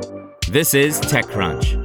This is TechCrunch.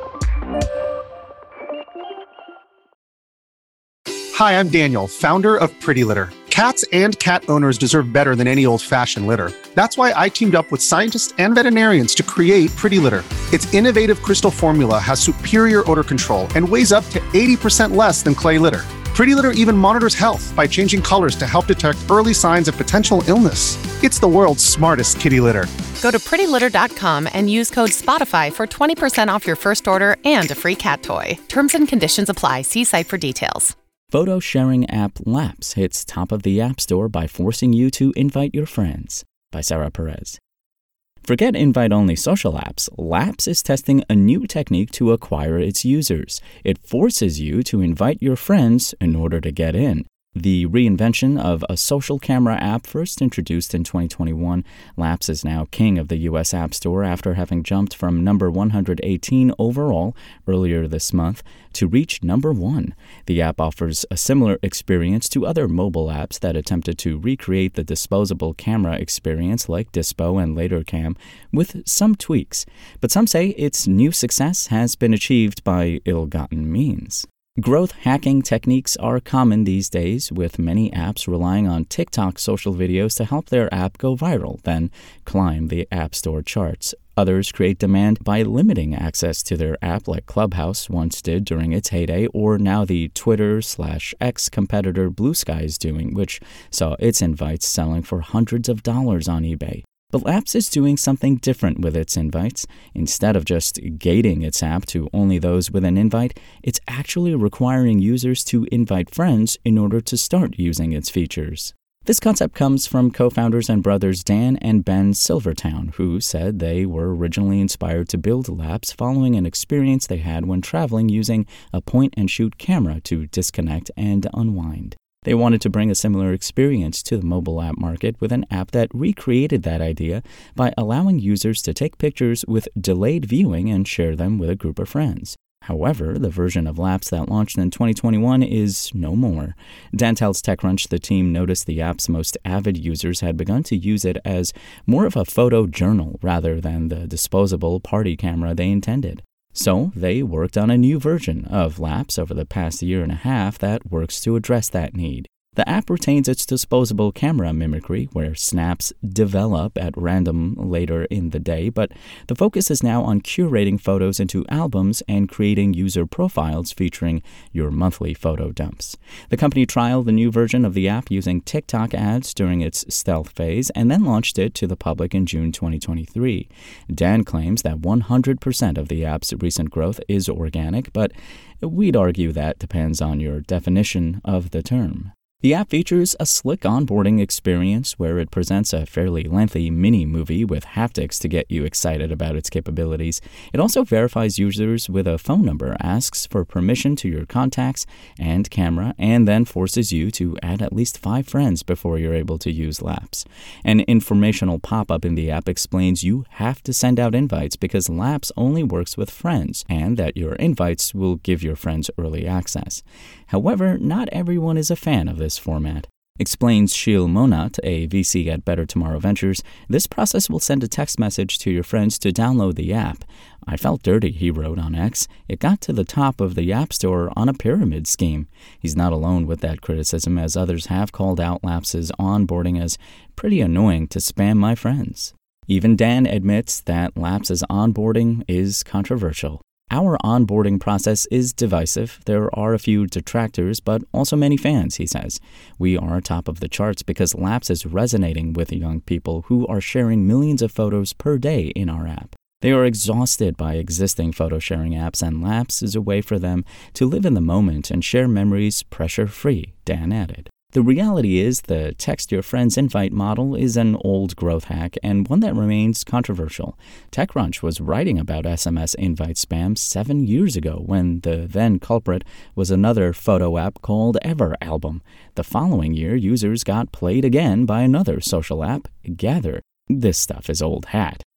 Hi, I'm Daniel, founder of Pretty Litter. Cats and cat owners deserve better than any old-fashioned litter. That's why I teamed up with scientists and veterinarians to create Pretty Litter. Its innovative crystal formula has superior odor control and weighs up to 80% less than clay litter. Pretty Litter even monitors health by changing colors to help detect early signs of potential illness. It's the world's smartest kitty litter. Go to prettylitter.com and use code SPOTIFY for 20% off your first order and a free cat toy. Terms and conditions apply. See site for details. Photo sharing app Laps hits top of the App Store by forcing you to invite your friends. By Sarah Perez. Forget invite-only social apps. Laps is testing a new technique to acquire its users. It forces you to invite your friends in order to get in. The reinvention of a social camera app first introduced in 2021, Laps is now king of the U.S. App Store after having jumped from number 118 overall earlier this month to reach number 1. The app offers a similar experience to other mobile apps that attempted to recreate the disposable camera experience like Dispo and LaterCam with some tweaks. But some say its new success has been achieved by ill-gotten means. Growth hacking techniques are common these days, with many apps relying on TikTok social videos to help their app go viral, then climb the App Store charts. Others create demand by limiting access to their app like Clubhouse once did during its heyday, or now the Twitter/X competitor Blue Sky is doing, which saw its invites selling for hundreds of dollars on eBay. But Laps is doing something different with its invites. Instead of just gating its app to only those with an invite, it's actually requiring users to invite friends in order to start using its features. This concept comes from co-founders and brothers Dan and Ben Silvertown, who said they were originally inspired to build Laps following an experience they had when traveling using a point-and-shoot camera to disconnect and unwind. They wanted to bring a similar experience to the mobile app market with an app that recreated that idea by allowing users to take pictures with delayed viewing and share them with a group of friends. However, the version of Laps that launched in 2021 is no more. Dan tells TechCrunch the team noticed the app's most avid users had begun to use it as more of a photo journal rather than the disposable party camera they intended. So they worked on a new version of Laps over the past year and a half that works to address that need. The app retains its disposable camera mimicry, where snaps develop at random later in the day, but the focus is now on curating photos into albums and creating user profiles featuring your monthly photo dumps. The company trialed the new version of the app using TikTok ads during its stealth phase and then launched it to the public in June 2023. Dan claims that 100% of the app's recent growth is organic, but we'd argue that depends on your definition of the term. The app features a slick onboarding experience where it presents a fairly lengthy mini-movie with haptics to get you excited about its capabilities. It also verifies users with a phone number, asks for permission to your contacts and camera, and then forces you to add at least 5 friends before you're able to use Laps. An informational pop-up in the app explains you have to send out invites because Laps only works with friends, and that your invites will give your friends early access. However, not everyone is a fan of this format. Explains Sheil Monat, a VC at Better Tomorrow Ventures, this process will send a text message to your friends to download the app. I felt dirty, he wrote on X. It got to the top of the App Store on a pyramid scheme. He's not alone with that criticism, as others have called out Laps' onboarding as pretty annoying to spam my friends. Even Dan admits that Laps' onboarding is controversial. Our onboarding process is divisive. There are a few detractors, but also many fans, he says. We are top of the charts because Laps is resonating with young people who are sharing millions of photos per day in our app. They are exhausted by existing photo-sharing apps, and Laps is a way for them to live in the moment and share memories pressure-free, Dan added. The reality is the text your friends invite model is an old growth hack and one that remains controversial. TechCrunch was writing about SMS invite spam 7 years ago when the then culprit was another photo app called Everalbum. The following year, users got played again by another social app, Gather. This stuff is old hat.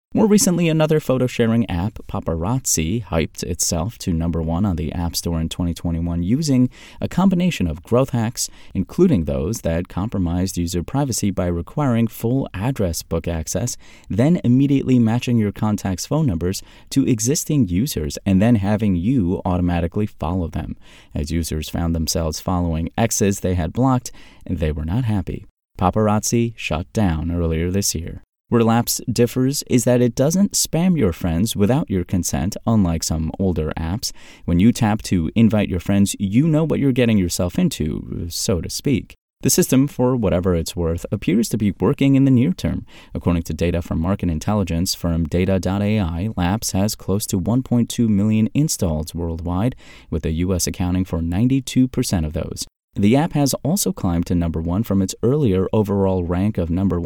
More recently, another photo-sharing app, Paparazzi, hyped itself to number one on the App Store in 2021 using a combination of growth hacks, including those that compromised user privacy by requiring full address book access, then immediately matching your contacts' phone numbers to existing users and then having you automatically follow them. As users found themselves following exes they had blocked, they were not happy. Paparazzi shut down earlier this year. Where Laps differs is that it doesn't spam your friends without your consent, unlike some older apps. When you tap to invite your friends, you know what you're getting yourself into, so to speak. The system, for whatever it's worth, appears to be working in the near term. According to data from market intelligence firm Data.ai, Laps has close to 1.2 million installs worldwide, with the U.S. accounting for 92% of those. The app has also climbed to number one from its earlier overall rank of number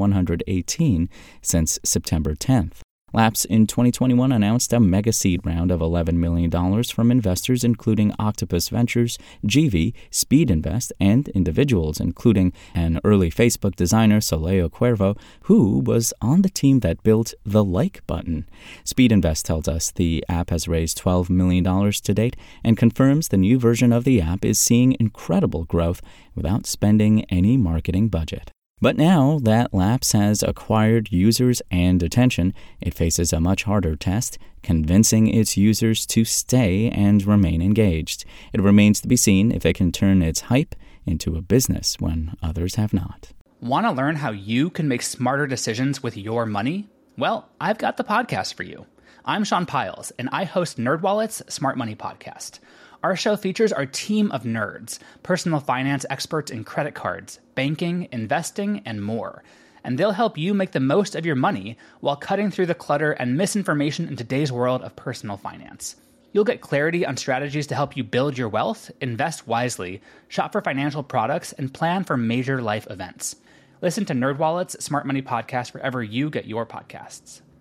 118 since September 10th. Laps in 2021 announced a mega seed round of $11 million from investors including Octopus Ventures, GV, Speed Invest, and individuals including an early Facebook designer, Soleil Cuervo, who was on the team that built the like button. Speed Invest tells us the app has raised $12 million to date and confirms the new version of the app is seeing incredible growth without spending any marketing budget. But now that Laps has acquired users and attention, it faces a much harder test, convincing its users to stay and remain engaged. It remains to be seen if it can turn its hype into a business when others have not. Want to learn how you can make smarter decisions with your money? Well, I've got the podcast for you. I'm Sean Piles, and I host NerdWallet's Smart Money Podcast. Our show features our team of nerds, personal finance experts in credit cards, banking, investing, and more. And they'll help you make the most of your money while cutting through the clutter and misinformation in today's world of personal finance. You'll get clarity on strategies to help you build your wealth, invest wisely, shop for financial products, and plan for major life events. Listen to NerdWallet's Smart Money Podcast wherever you get your podcasts.